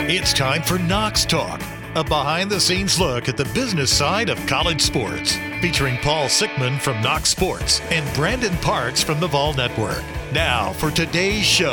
It's time for Knox Talk, a behind-the-scenes look at the business side of college sports, featuring Paul Sickman from Knox Sports and Brandon Parks from the Vol Network. Now for today's show.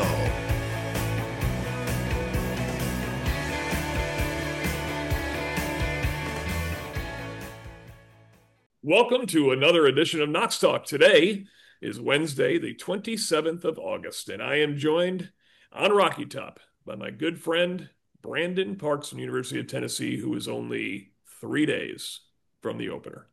Welcome to another edition of Knox Talk. Today is Wednesday, the 27th of August, and I am joined on Rocky Top by my good friend, Brandon Parks from the University of Tennessee, who is only 3 days from the opener.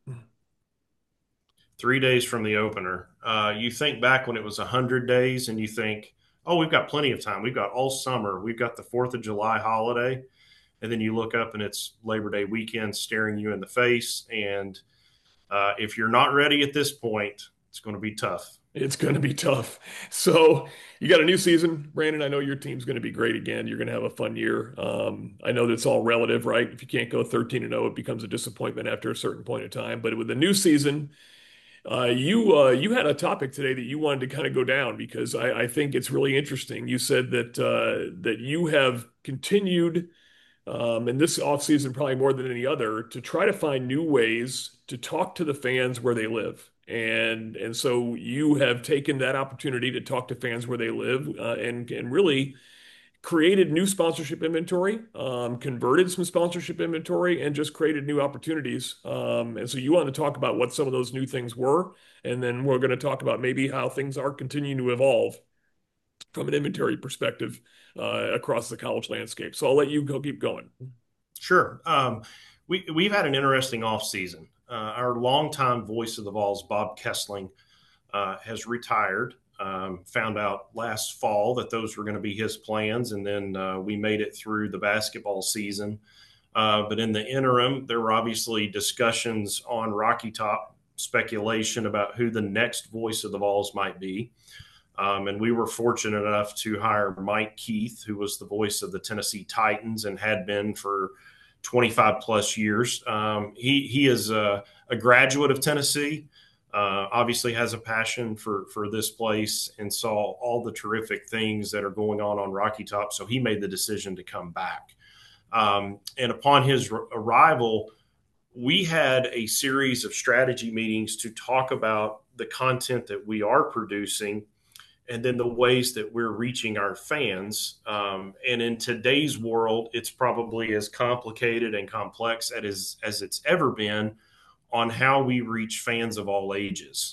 3 days from the opener. You think back when it was 100 days and you think, oh, we've got plenty of time. We've got all summer. We've got the 4th of July holiday. And then you look up and it's Labor Day weekend staring you in the face. And if you're not ready at this point, it's going to be tough. It's going to be tough. So you got a new season, Brandon. I know your team's going to be great again. You're going to have a fun year. I know that's all relative, right? If you can't go 13-0, it becomes a disappointment after a certain point of time. But with the new season, you had a topic today that you wanted to kind of go down because I think it's really interesting. You said that you have continued in this offseason, probably more than any other, to try to find new ways to talk to the fans where they live. And so you have taken that opportunity to talk to fans where they live and really created new sponsorship inventory, converted some sponsorship inventory, and just created new opportunities. And so you want to talk about what some of those new things were, and then we're going to talk about maybe how things are continuing to evolve from an inventory perspective across the college landscape. So I'll let you keep going. Sure. We've had an interesting offseason. Our longtime voice of the Vols, Bob Kessling, has retired. Found out last fall that those were going to be his plans, and then we made it through the basketball season. But in the interim, there were obviously discussions on Rocky Top, speculation about who the next voice of the Vols might be. And we were fortunate enough to hire Mike Keith, who was the voice of the Tennessee Titans and had been for 25 plus years. He is a graduate of Tennessee, obviously has a passion for this place and saw all the terrific things that are going on Rocky Top. So he made the decision to come back. And upon his arrival, we had a series of strategy meetings to talk about the content that we are producing and then the ways that we're reaching our fans. And in today's world, it's probably as complicated and complex as it's ever been on how we reach fans of all ages.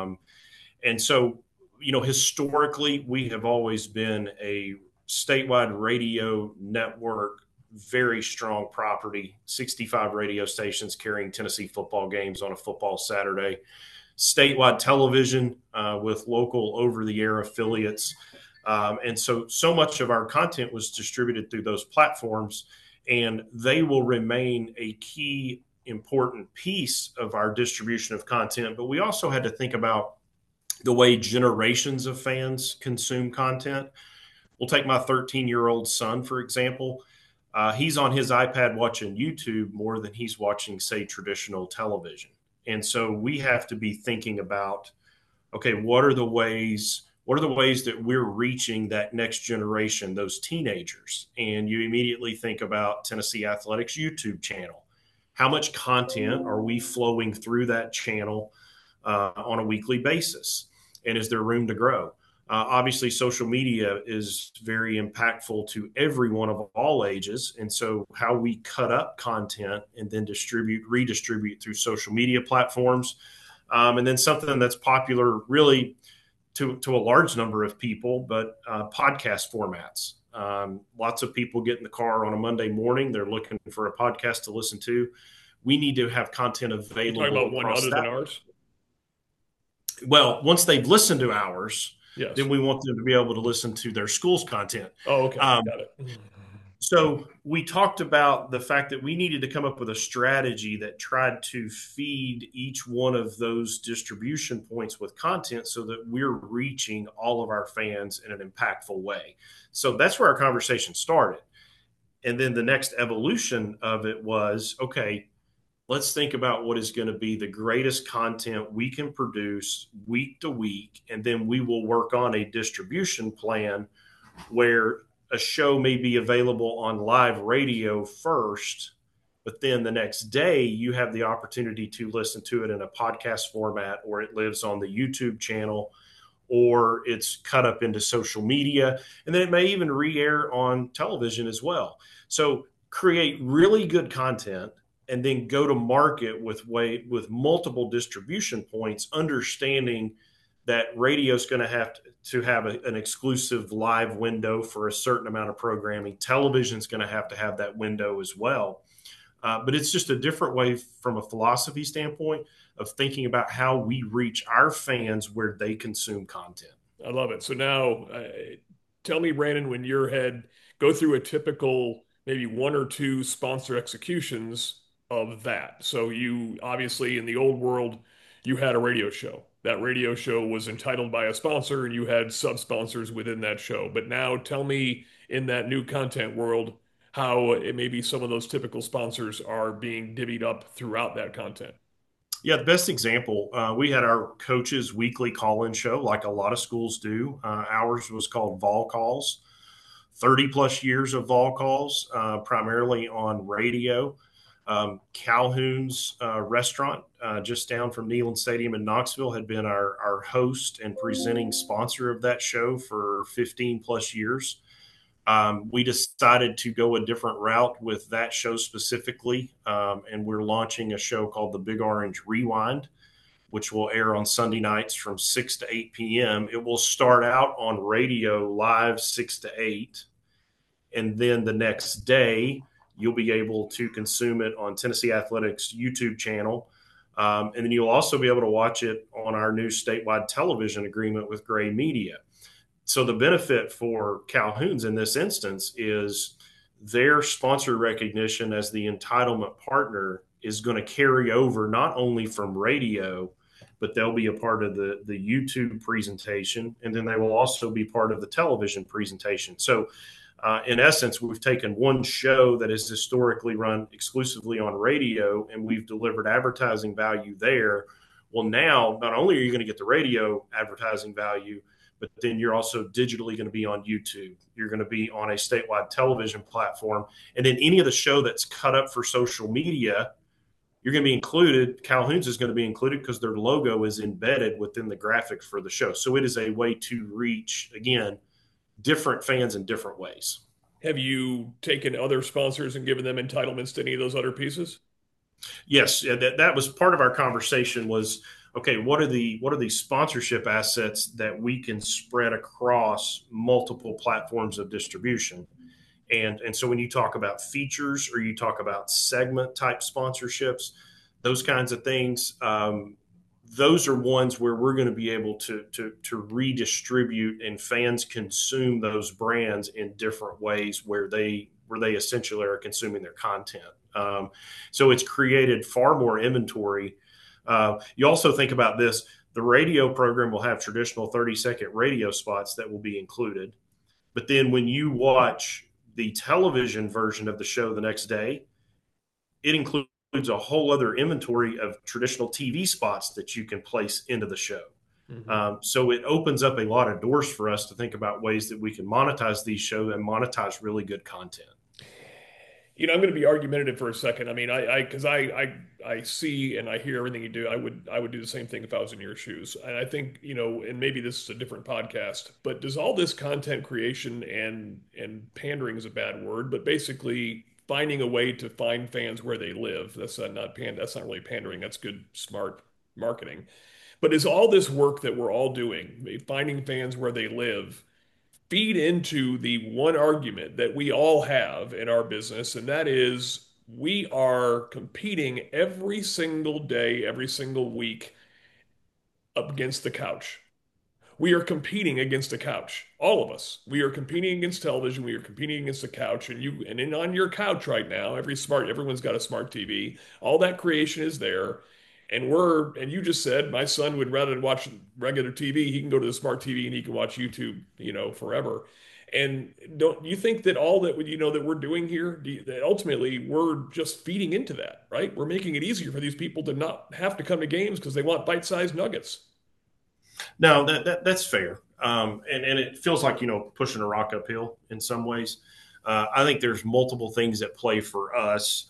And so, historically, we have always been a statewide radio network, very strong property, 65 radio stations carrying Tennessee football games on a football Saturday. Statewide television with local over-the-air affiliates. And so much of our content was distributed through those platforms, and they will remain a key, important piece of our distribution of content. But we also had to think about the way generations of fans consume content. We'll take my 13-year-old son, for example. He's on his iPad watching YouTube more than he's watching, say, traditional television. And so we have to be thinking about, okay, what are the ways that we're reaching that next generation, those teenagers? And you immediately think about Tennessee Athletics YouTube channel. How much content are we flowing through that channel on a weekly basis? And is there room to grow? Obviously, social media is very impactful to everyone of all ages. And so how we cut up content and then redistribute through social media platforms. And then something that's popular really to a large number of people, but podcast formats. Lots of people get in the car on a Monday morning. They're looking for a podcast to listen to. We need to have content available. You're talking about one other than ours? Well, once they've listened to ours, yes, then we want them to be able to listen to their school's content. Oh, okay. Got it. So we talked about the fact that we needed to come up with a strategy that tried to feed each one of those distribution points with content so that we're reaching all of our fans in an impactful way. So that's where our conversation started. And then the next evolution of it was, okay, let's think about what is going to be the greatest content we can produce week to week. And then we will work on a distribution plan where a show may be available on live radio first, but then the next day you have the opportunity to listen to it in a podcast format, or it lives on the YouTube channel, or it's cut up into social media, and then it may even re-air on television as well. So create really good content and then go to market with multiple distribution points, understanding that radio is going to have an exclusive live window for a certain amount of programming. Television is going to have that window as well. But it's just a different way from a philosophy standpoint of thinking about how we reach our fans where they consume content. I love it. So now tell me, Brandon, when your head go through a typical maybe one or two sponsor executions of that. So you obviously in the old world, you had a radio show. That radio show was entitled by a sponsor and you had sub-sponsors within that show. But now tell me in that new content world, how it maybe some of those typical sponsors are being divvied up throughout that content. Yeah, the best example, we had our coaches' weekly call-in show, like a lot of schools do. Ours was called Vol Calls. 30 plus years of Vol Calls, primarily on radio. Calhoun's restaurant, just down from Neyland Stadium in Knoxville, had been our host and presenting sponsor of that show for 15 plus years. We decided to go a different route with that show specifically, and we're launching a show called the Big Orange Rewind, which will air on Sunday nights from 6 to 8 p.m. It will start out on radio live 6 to 8, and then the next day you'll be able to consume it on Tennessee Athletics YouTube channel, and then you'll also be able to watch it on our new statewide television agreement with Gray Media. So the benefit for Calhoun's in this instance is their sponsor recognition as the entitlement partner is going to carry over not only from radio, but they'll be a part of the YouTube presentation, and then they will also be part of the television presentation. So in essence, we've taken one show that is historically run exclusively on radio, and we've delivered advertising value there. Well, now not only are you going to get the radio advertising value, but then you're also digitally going to be on YouTube. You're going to be on a statewide television platform. And then any of the show that's cut up for social media, you're going to be included. Calhoun's is going to be included because their logo is embedded within the graphics for the show. So it is a way to reach, again, different fans in different ways. Have you taken other sponsors and given them entitlements to any of those other pieces? Yes, that was part of our conversation was, okay, what are the sponsorship assets that we can spread across multiple platforms of distribution? And so when you talk about features or you talk about segment type sponsorships, those kinds of things, those are ones where we're going to be able to redistribute and fans consume those brands in different ways where they essentially are consuming their content. So it's created far more inventory. You also think about this, the radio program will have traditional 30-second radio spots that will be included. But then when you watch the television version of the show the next day, it includes a whole other inventory of traditional TV spots that you can place into the show. Mm-hmm. So it opens up a lot of doors for us to think about ways that we can monetize these shows and monetize really good content. You know, I'm going to be argumentative for a second. I mean, because I see and I hear everything you do. I would do the same thing if I was in your shoes. And I think, you know, and maybe this is a different podcast, but does all this content creation and pandering is a bad word, but basically finding a way to find fans where they live. That's not really pandering. That's good, smart marketing. But is all this work that we're all doing, finding fans where they live, feed into the one argument that we all have in our business, and that is we are competing every single day, every single week up against the couch. We are competing against the couch. All of us. We are competing against television. We are competing against the couch. And on your couch right now, everyone's got a smart TV. All that creation is there. And you just said my son would rather than watch regular TV, he can go to the smart TV and he can watch YouTube, you know, forever. And don't you think that all that that we're doing here, that ultimately we're just feeding into that, right? We're making it easier for these people to not have to come to games because they want bite-sized nuggets. No, that's fair. And it feels like, pushing a rock uphill in some ways. I think there's multiple things at play for us.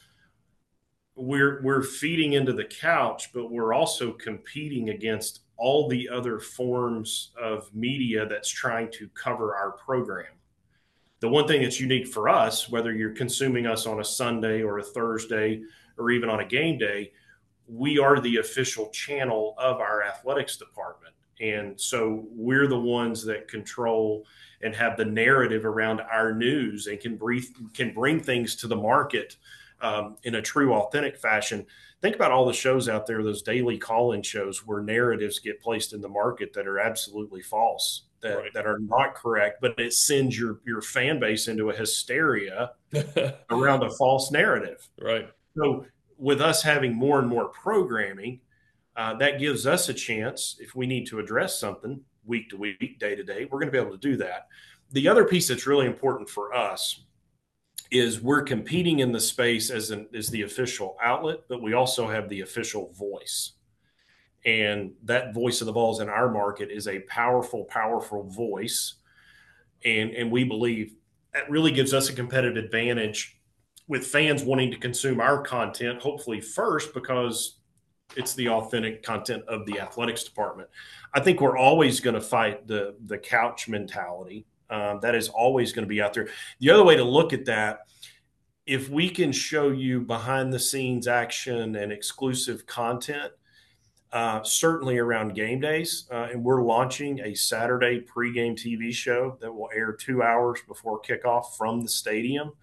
We're feeding into the couch, but we're also competing against all the other forms of media that's trying to cover our program. The one thing that's unique for us, whether you're consuming us on a Sunday or a Thursday or even on a game day, we are the official channel of our athletics department. And so we're the ones that control and have the narrative around our news and can bring things to the market in a true, authentic fashion. Think about all the shows out there, those daily call-in shows where narratives get placed in the market that are absolutely false, that are not correct, but it sends your fan base into a hysteria around a false narrative. Right. So with us having more and more programming, that gives us a chance, if we need to address something week to week, day to day, we're going to be able to do that. The other piece that's really important for us is we're competing in the space as the official outlet, but we also have the official voice. And that voice of the Vols in our market is a powerful, powerful voice. And we believe that really gives us a competitive advantage with fans wanting to consume our content, hopefully first, because it's the authentic content of the athletics department. I think we're always going to fight the couch mentality. That is always going to be out there. The other way to look at that, if we can show you behind the scenes action and exclusive content, certainly around game days, and we're launching a Saturday pregame TV show that will air 2 hours before kickoff from the stadium.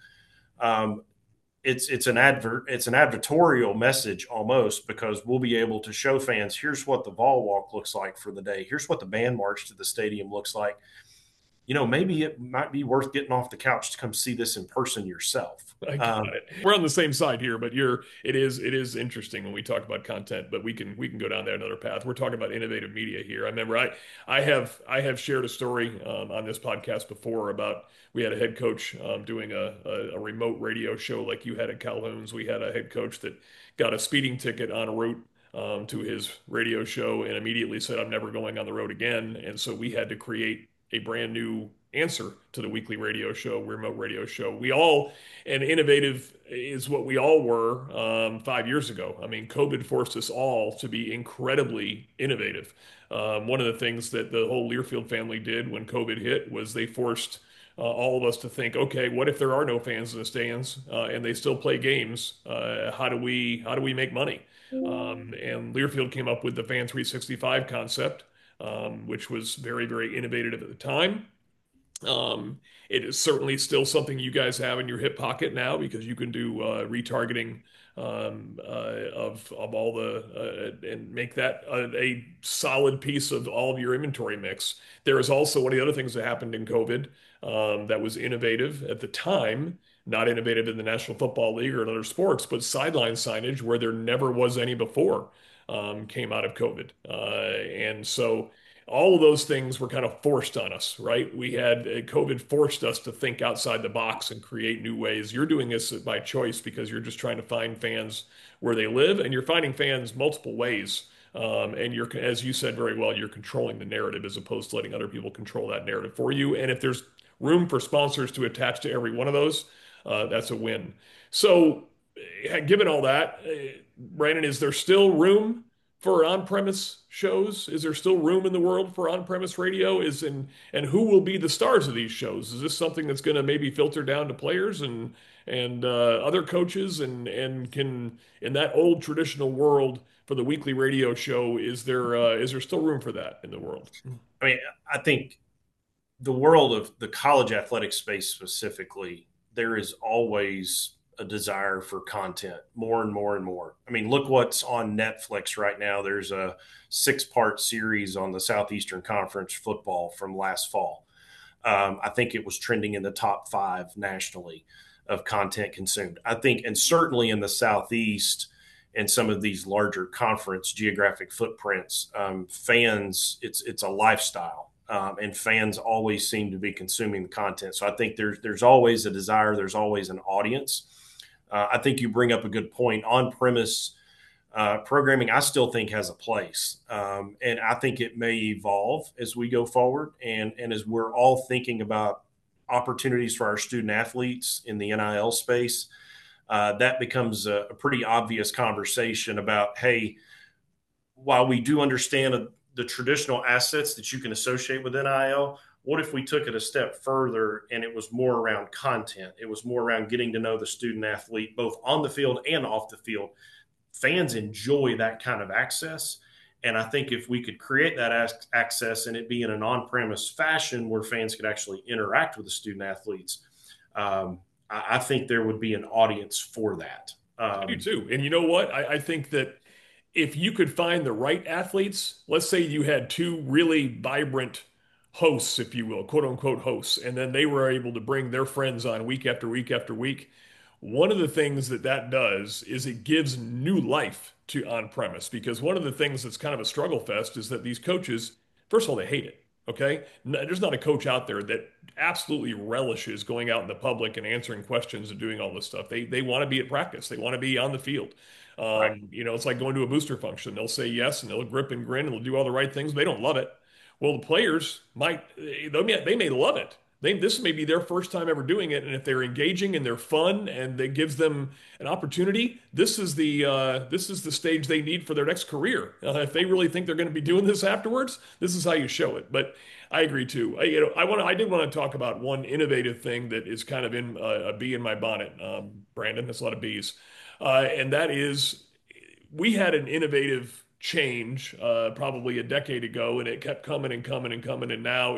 It's an advertorial message almost, because we'll be able to show fans, here's what the Vol Walk looks like for the day. Here's what the band march to the stadium looks like. Maybe it might be worth getting off the couch to come see this in person yourself. I got it. We're on the same side here, but it is interesting when we talk about content, but we can go down that another path. We're talking about innovative media here. I remember I have shared a story on this podcast before about, we had a head coach doing a remote radio show like you had at Calhoun's. We had a head coach that got a speeding ticket en route to his radio show and immediately said, I'm never going on the road again. And so we had to create a brand new answer to the weekly radio show, remote radio show. And innovative is what we all were 5 years ago. I mean, COVID forced us all to be incredibly innovative. One of the things that the whole Learfield family did when COVID hit was they forced all of us to think, okay, what if there are no fans in the stands and they still play games? How do we make money? And Learfield came up with the Fan 365 concept, which was very, very innovative at the time. It is certainly still something you guys have in your hip pocket now, because you can do retargeting of all and make that a solid piece of all of your inventory mix. There is also one of the other things that happened in COVID that was innovative at the time, not innovative in the National Football League or in other sports, but sideline signage, where there never was any before, came out of COVID. And so all of those things were kind of forced on us, right? COVID forced us to think outside the box and create new ways. You're doing this by choice because you're just trying to find fans where they live, and you're finding fans multiple ways. And as you said very well, you're controlling the narrative as opposed to letting other people control that narrative for you. And if there's room for sponsors to attach to every one of those, that's a win. So given all that, Brandon, is there still room for on-premise shows? Is there still room in the world for on-premise radio? And who will be the stars of these shows? Is this something that's going to maybe filter down to players and other coaches? And can, in that old traditional world for the weekly radio show, is there still room for that in the world? I mean, I think the world of the college athletic space specifically, there is always a desire for content, more and more and more. I mean, look what's on Netflix right now. There's a 6-part series on the Southeastern Conference football from last fall. I think it was trending in the top 5 nationally of content consumed. I think, and certainly in the Southeast and some of these larger conference geographic footprints, fans, it's a lifestyle. And fans always seem to be consuming the content. So I think there's always a desire. There's always an audience. I think you bring up a good point. On-premise Programming, I still think has a place, and I think it may evolve as we go forward, and as we're all thinking about opportunities for our student athletes in the NIL space. That becomes a pretty obvious conversation about, hey, while we do understand the traditional assets that you can associate with NIL, what if we took it a step further and it was more around content? It was more around getting to know the student athlete, both on the field and off the field. Fans enjoy that kind of access. And I think if we could create that access and it be in an on premise fashion where fans could actually interact with the student athletes, I think there would be an audience for that. I do too. And you know what? I think that if you could find the right athletes, let's say you had two really vibrant hosts, if you will, quote unquote hosts, and then they were able to bring their friends on week after week after week. One of the things that that does is it gives new life to on premise because one of the things that's kind of a struggle fest is that these coaches, first of all, they hate it. Okay. There's not a coach out there that absolutely relishes going out in the public and answering questions and doing all this stuff. They want to be at practice. They want to be on the field. Right. It's like going to a booster function. They'll say yes and they'll grip and grin and they'll do all the right things. They don't love it. Well, the players they may love it. This may be their first time ever doing it, and if they're engaging and they're fun and it gives them an opportunity, this is the stage they need for their next career. If they really think they're going to be doing this afterwards, this is how you show it. But I agree too. I did want to talk about one innovative thing that is kind of in a bee in my bonnet, Brandon. That's a lot of bees, and that is we had an innovative change probably a decade ago, and it kept coming and coming and coming, and now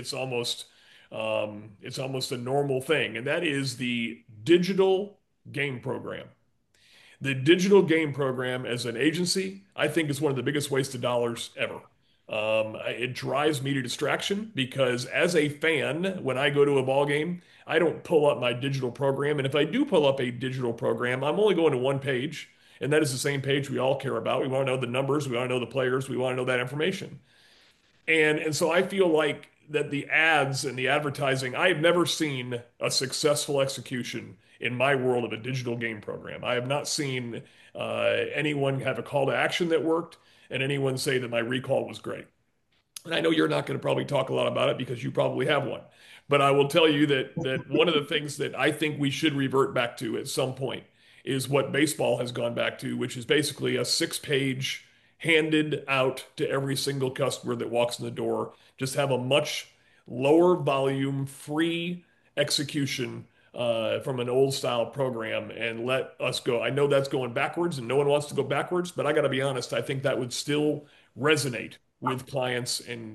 it's almost a normal thing, and that is the digital game program. The digital game program as an agency, I think, is one of the biggest waste of dollars ever. It drives me to distraction because as a fan, when I go to a ball game, I don't pull up my digital program. And if I do pull up a digital program, I'm only going to one page. And that is the same page we all care about. We want to know the numbers. We want to know the players. We want to know that information. And so I feel like that the ads and the advertising, I have never seen a successful execution in my world of a digital game program. I have not seen anyone have a call to action that worked and anyone say that my recall was great. And I know you're not going to probably talk a lot about it because you probably have one. But I will tell you that one of the things that I think we should revert back to at some point is what baseball has gone back to, which is basically a 6 page handed out to every single customer that walks in the door. Just have a much lower volume, free execution from an old style program and let us go. I know that's going backwards and no one wants to go backwards, but I got to be honest, I think that would still resonate with clients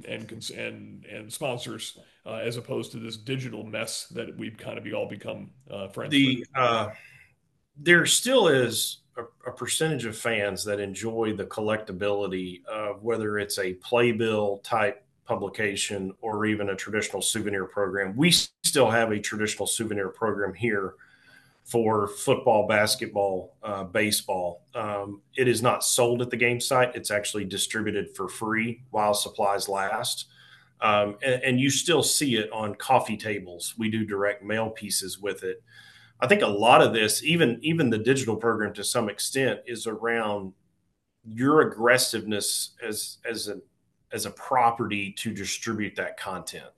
and sponsors as opposed to this digital mess that we've kind of all become friends with. There still is a percentage of fans that enjoy the collectability of whether it's a playbill type publication or even a traditional souvenir program. We still have a traditional souvenir program here for football, basketball, baseball. It is not sold at the game site. It's actually distributed for free while supplies last. And you still see it on coffee tables. We do direct mail pieces with it. I think a lot of this, even the digital program to some extent, is around your aggressiveness as a property to distribute that content.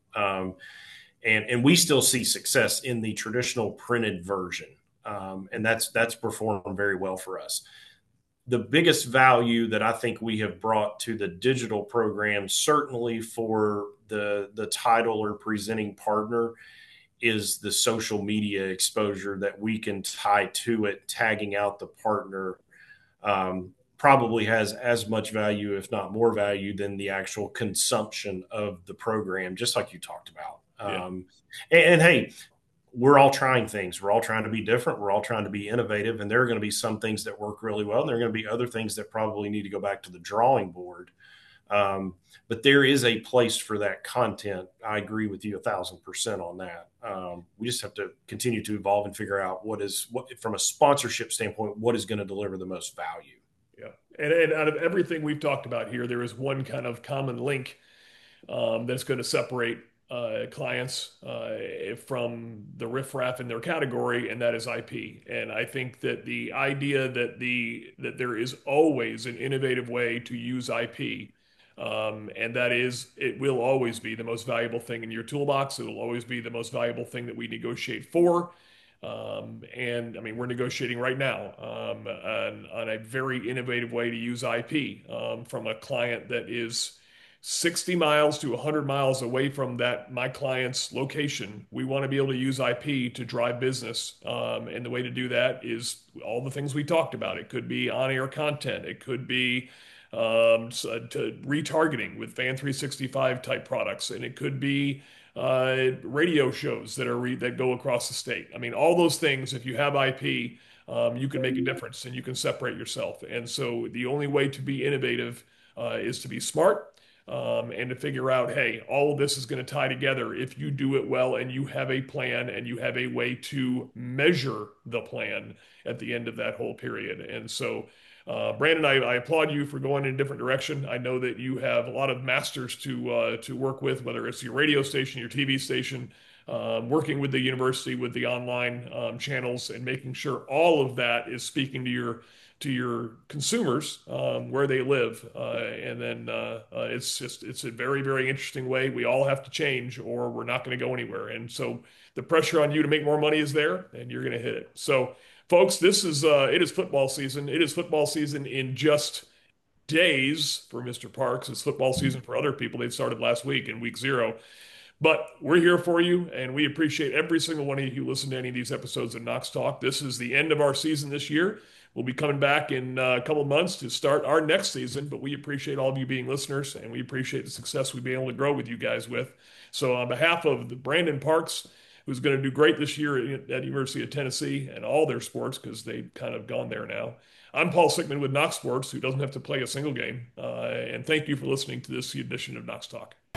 And we still see success in the traditional printed version. And that's performed very well for us. The biggest value that I think we have brought to the digital program, certainly for the title or presenting partner, is the social media exposure that we can tie to it. Tagging out the partner probably has as much value, if not more value, than the actual consumption of the program, just like you talked about. Yeah. And hey, we're all trying things. We're all trying to be different. We're all trying to be innovative. And there are going to be some things that work really well. And there are going to be other things that probably need to go back to the drawing board. But there is a place for that content. I agree with you 1,000% on that. We just have to continue to evolve and figure out what from a sponsorship standpoint, what is going to deliver the most value. Yeah. And out of everything we've talked about here, there is one kind of common link that's going to separate clients from the riffraff in their category, and that is IP. And I think that the idea that there is always an innovative way to use IP, and that is it will always be the most valuable thing in your toolbox. It'll always be the most valuable thing that we negotiate for. And I mean, we're negotiating right now on a very innovative way to use IP from a client that is 60 miles to 100 miles away from that my client's location. We want to be able to use IP to drive business. And the way to do that is all the things we talked about. It could be on-air content. It could be to retargeting with Fan 365 type products, and it could be radio shows that go across the state. I mean, all those things. If you have IP, you can make a difference and you can separate yourself. And so the only way to be innovative is to be smart. And to figure out, hey, all of this is going to tie together if you do it well and you have a plan and you have a way to measure the plan at the end of that whole period. And so, Brandon, I applaud you for going in a different direction. I know that you have a lot of masters to work with, whether it's your radio station, your TV station, working with the university, with the online channels, and making sure all of that is speaking to your consumers where they live. And then it's a very, very interesting way. We all have to change or we're not going to go anywhere. And so the pressure on you to make more money is there and you're going to hit it. So folks, it is football season. It is football season in just days for Mr. Parks. It's football season for other people. They've started last week in week 0. But we're here for you, and we appreciate every single one of you who listen to any of these episodes of Knox Talk. This is the end of our season this year. We'll be coming back in a couple of months to start our next season, but we appreciate all of you being listeners, and we appreciate the success we've been able to grow with you guys with. So on behalf of the Brandon Parks, who's going to do great this year at University of Tennessee and all their sports because they've kind of gone there now, I'm Paul Sickman with Knox Sports, who doesn't have to play a single game. And thank you for listening to this edition of Knox Talk.